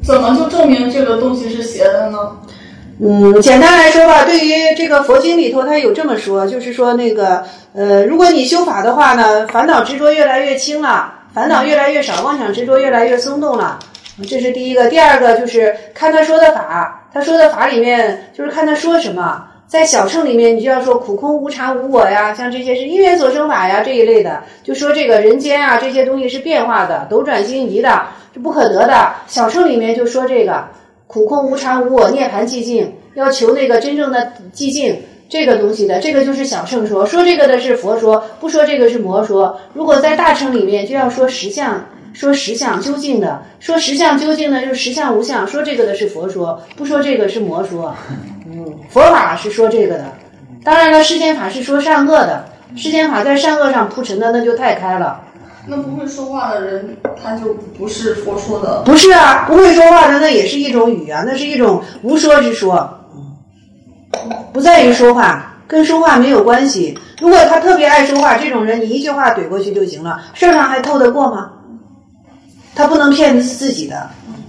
怎么就证明这个东西是邪的呢？ 简单来说吧，对于这个佛经里头，它有这么说，就是说那个如果你修法的话呢，烦恼执着越来越轻了，烦恼越来越少，妄想执着越来越松动了。这是第一个。第二个就是看他说的法，他说的法里面就是看他说什么。在小乘里面，你就要说苦空无常无我呀，像这些是因缘所生法呀这一类的，就说这个人间啊这些东西是变化的，斗转星移的，是不可得的。小乘里面就说这个苦空无常无我，涅槃寂静，要求那个真正的寂静这个东西的，这个就是小乘说。说这个的是佛说，不说这个是魔说。如果在大乘里面就要说实相，说实相究竟的，说实相究竟的就是实相无相，说这个的是佛说，不说这个是魔说。佛法是说这个的。当然了，世间法是说善恶的，世间法在善恶上铺陈的那就太开了。 那不会说话的人他就不是佛说的？ 不是啊，不会说话的那也是一种语啊，那是一种无说之说，不在于说话，跟说话没有关系。如果他特别爱说话，这种人你一句话怼过去就行了，事儿上还透得过吗？他不能骗自己的。